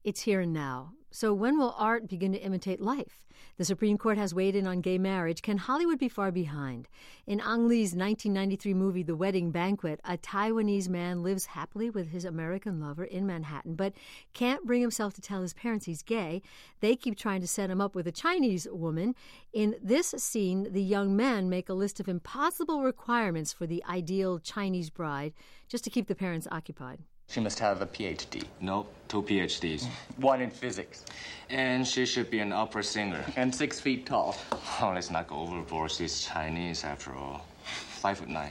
It's here and now. So when will art begin to imitate life? The Supreme Court has weighed in on gay marriage. Can Hollywood be far behind? In Ang Lee's 1993 movie The Wedding Banquet, a Taiwanese man lives happily with his American lover in Manhattan, but can't bring himself to tell his parents he's gay. They keep trying to set him up with a Chinese woman. In this scene, the young men make a list of impossible requirements for the ideal Chinese bride just to keep the parents occupied. She must have a PhD. Nope, 2 PhDs. One in physics. And she should be an opera singer. And 6 feet tall. Oh, let's not go overboard. She's Chinese after all. 5'9".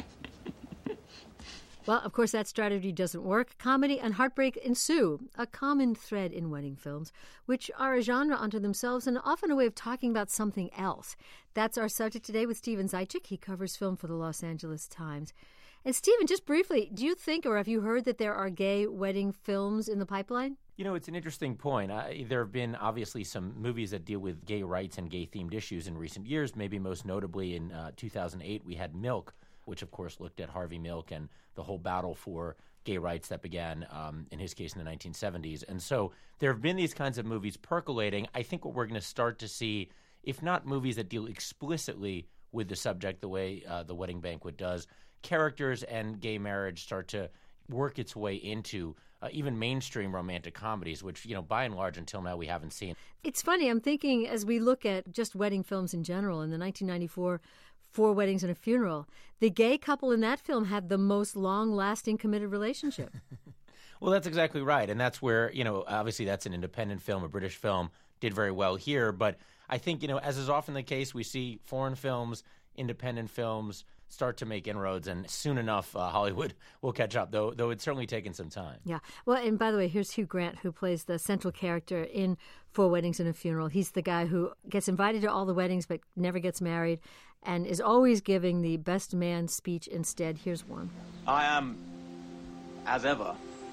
Well, of course, that strategy doesn't work. Comedy and heartbreak ensue, a common thread in wedding films, which are a genre unto themselves and often a way of talking about something else. That's our subject today with Stephen Zajic. He covers film for the Los Angeles Times. And Stephen, just briefly, do you think or have you heard that there are gay wedding films in the pipeline? You know, it's an interesting point. There have been obviously some movies that deal with gay rights and gay-themed issues in recent years. Maybe most notably in 2008, we had Milk, which of course looked at Harvey Milk and the whole battle for gay rights that began, in his case, in the 1970s. And so there have been these kinds of movies percolating. I think what we're going to start to see, if not movies that deal explicitly with the subject the way The Wedding Banquet does, characters and gay marriage start to work its way into even mainstream romantic comedies, which, by and large, until now, we haven't seen. It's funny. I'm thinking as we look at just wedding films in general, in the 1994 Four Weddings and a Funeral, the gay couple in that film had the most long-lasting committed relationship. Well, that's exactly right. And that's where, obviously that's an independent film, a British film, did very well here. But I think, as is often the case, we see foreign films, independent films start to make inroads, and soon enough, Hollywood will catch up, though it's certainly taken some time. Yeah. Well, and by the way, here's Hugh Grant, who plays the central character in Four Weddings and a Funeral. He's the guy who gets invited to all the weddings but never gets married and is always giving the best man speech instead. Here's one. I am, as ever,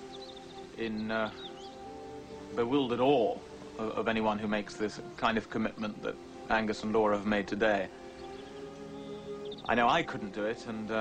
in bewildered awe of anyone who makes this kind of commitment that Angus and Laura have made today. I know I couldn't do it, and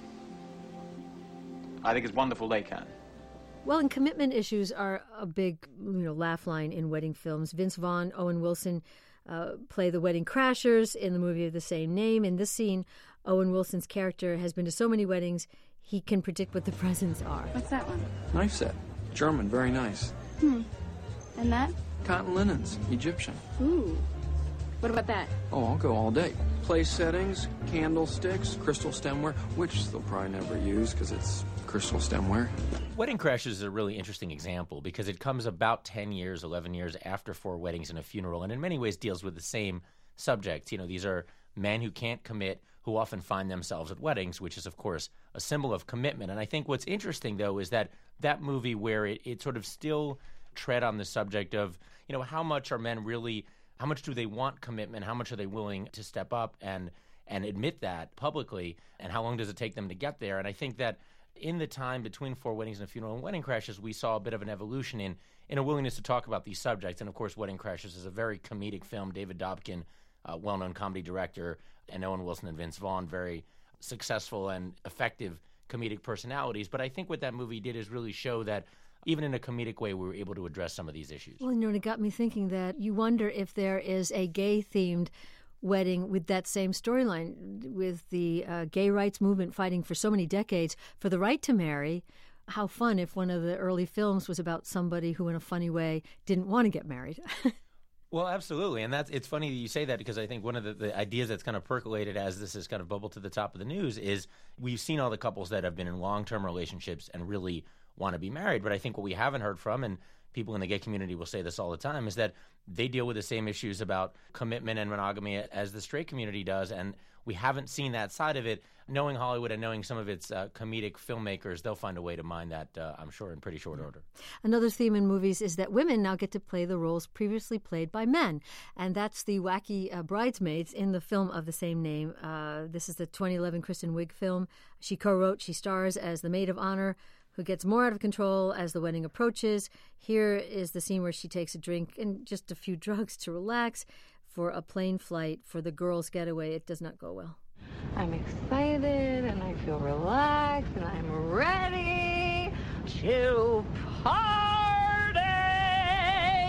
I think it's wonderful they can. Well, and commitment issues are a big, laugh line in wedding films. Vince Vaughn, Owen Wilson play the wedding crashers in the movie of the same name. In this scene, Owen Wilson's character has been to so many weddings, he can predict what the presents are. What's that one? Knife set. German, very nice. And that? Cotton linens, Egyptian. Ooh. What about that? Oh, I'll go all day. Place settings, candlesticks, crystal stemware, which they'll probably never use because it's crystal stemware. Wedding Crashers is a really interesting example because it comes about 10 years, 11 years after Four Weddings and a Funeral, and in many ways deals with the same subjects. These are men who can't commit, who often find themselves at weddings, which is, of course, a symbol of commitment. And I think what's interesting, though, is that movie where it sort of still tread on the subject of, how much are men really... How much do they want commitment? How much are they willing to step up and admit that publicly? And how long does it take them to get there? And I think that in the time between Four Weddings and a Funeral and Wedding Crashers, we saw a bit of an evolution in a willingness to talk about these subjects. And, of course, Wedding Crashers is a very comedic film. David Dobkin, well-known comedy director, and Owen Wilson and Vince Vaughn, very successful and effective comedic personalities. But I think what that movie did is really show that even in a comedic way, we were able to address some of these issues. Well, it got me thinking that you wonder if there is a gay-themed wedding with that same storyline, with the gay rights movement fighting for so many decades for the right to marry. How fun if one of the early films was about somebody who, in a funny way, didn't want to get married. Well, absolutely. And it's funny that you say that because I think one of the ideas that's kind of percolated as this has kind of bubbled to the top of the news is we've seen all the couples that have been in long-term relationships and really want to be married. But I think what we haven't heard from, and people in the gay community will say this all the time, is that they deal with the same issues about commitment and monogamy as the straight community does. And we haven't seen that side of it. Knowing Hollywood and knowing some of its comedic filmmakers, they'll find a way to mine that, I'm sure, in pretty short order. Another theme in movies is that women now get to play the roles previously played by men. And that's the wacky Bridesmaids in the film of the same name. This is the 2011 Kristen Wiig film. She co-wrote, she stars as the maid of honor who gets more out of control as the wedding approaches. Here is the scene where she takes a drink and just a few drugs to relax. For a plane flight, for the girls' getaway, it does not go well. I'm excited and I feel relaxed and I'm ready to party.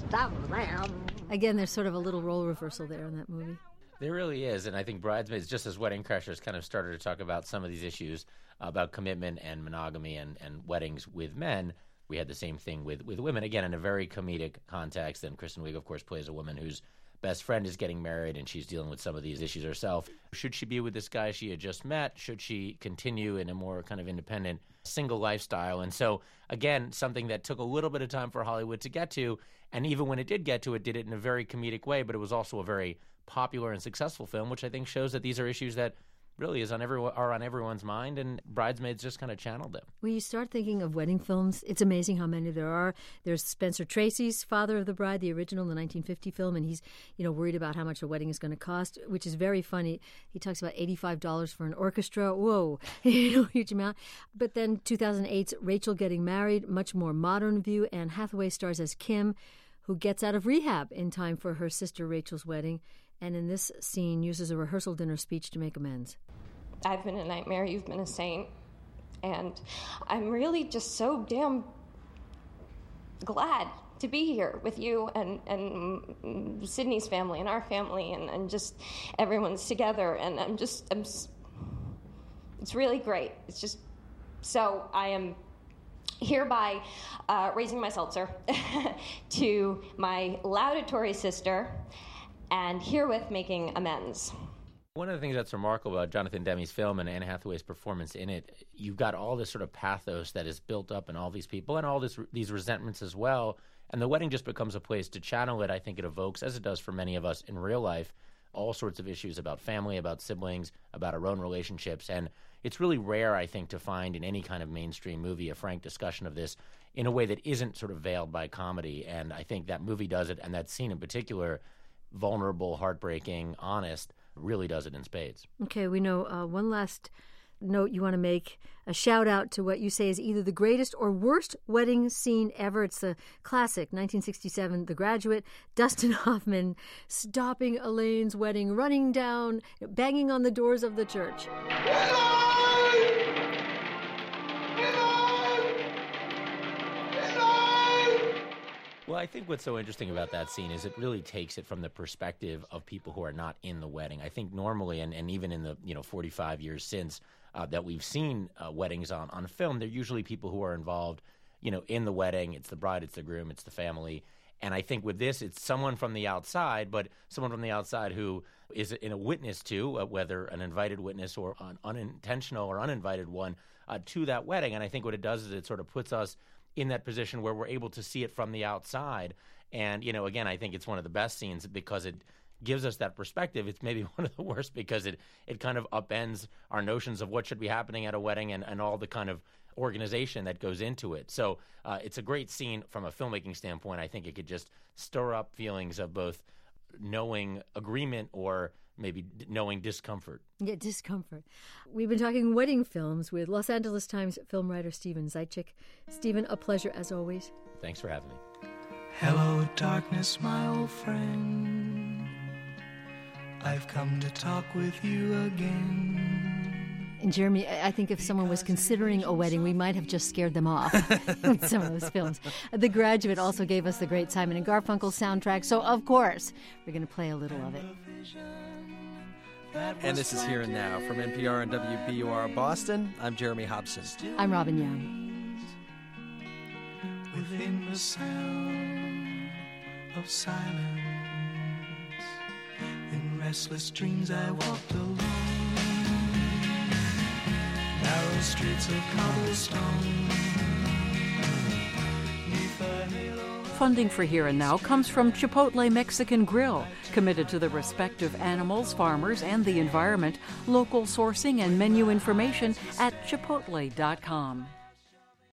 of them. Again, there's sort of a little role reversal there in that movie. There really is, and I think Bridesmaids, just as Wedding Crashers kind of started to talk about some of these issues about commitment and monogamy and weddings with men, we had the same thing with women, again, in a very comedic context. And Kristen Wiig, of course, plays a woman whose best friend is getting married, and she's dealing with some of these issues herself. Should she be with this guy she had just met? Should she continue in a more kind of independent, single lifestyle? And so, again, something that took a little bit of time for Hollywood to get to, and even when it did get to it, did it in a very comedic way, but it was also a very popular and successful film, which I think shows that these are issues that really are on everyone's mind, and Bridesmaids just kind of channeled them. When you start thinking of wedding films, it's amazing how many there are. There's Spencer Tracy's Father of the Bride, the original, the 1950 film, and he's worried about how much a wedding is going to cost, which is very funny. He talks about $85 for an orchestra. Whoa, huge amount. But then 2008's Rachel Getting Married, much more modern view. Anne Hathaway stars as Kim, who gets out of rehab in time for her sister Rachel's wedding, and in this scene uses a rehearsal dinner speech to make amends. I've been a nightmare, you've been a saint, and I'm really just so damn glad to be here with you and Sydney's family and our family and just everyone's together, and it's really great. It's just, so I am hereby raising my seltzer to my laudatory sister and herewith making amends. One of the things that's remarkable about Jonathan Demme's film and Anne Hathaway's performance in it, you've got all this sort of pathos that is built up in all these people and all these resentments as well. And the wedding just becomes a place to channel it. I think it evokes, as it does for many of us in real life, all sorts of issues about family, about siblings, about our own relationships. And it's really rare, I think, to find in any kind of mainstream movie a frank discussion of this in a way that isn't sort of veiled by comedy. And I think that movie does it, and that scene in particular, vulnerable, heartbreaking, honest, really does it in spades. Okay, we know one last note you want to make, a shout out to what you say is either the greatest or worst wedding scene ever. It's the classic 1967 The Graduate, Dustin Hoffman stopping Elaine's wedding, running down, banging on the doors of the church. Well, I think what's so interesting about that scene is it really takes it from the perspective of people who are not in the wedding. I think normally, and even in the 45 years since that we've seen weddings on film, they're usually people who are involved, in the wedding. It's the bride, it's the groom, it's the family. And I think with this, it's someone from the outside, but someone from the outside who is in a witness to, whether an invited witness or an unintentional or uninvited one, to that wedding. And I think what it does is it sort of puts us in that position where we're able to see it from the outside. And, again, I think it's one of the best scenes because it gives us that perspective. It's maybe one of the worst because it kind of upends our notions of what should be happening at a wedding and all the kind of organization that goes into it. So it's a great scene from a filmmaking standpoint. I think it could just stir up feelings of both knowing agreement or maybe knowing discomfort. Yeah, discomfort. We've been talking wedding films with Los Angeles Times film writer Steven Zaitchik. Steven, a pleasure as always. Thanks for having me. Hello, darkness, my old friend. I've come to talk with you again. And Jeremy, I think if someone was considering a wedding, we might have just scared them off with some of those films. The Graduate also gave us the great Simon & Garfunkel soundtrack, so of course we're going to play a little of it. And this is Here and Now from NPR and WBUR Boston. I'm Jeremy Hobson. I'm Robin Young. Within the sound of silence, in restless dreams I walked alone, narrow streets of cobblestone. Funding for Here and Now comes from Chipotle Mexican Grill, committed to the respect of animals, farmers, and the environment. Local sourcing and menu information at chipotle.com.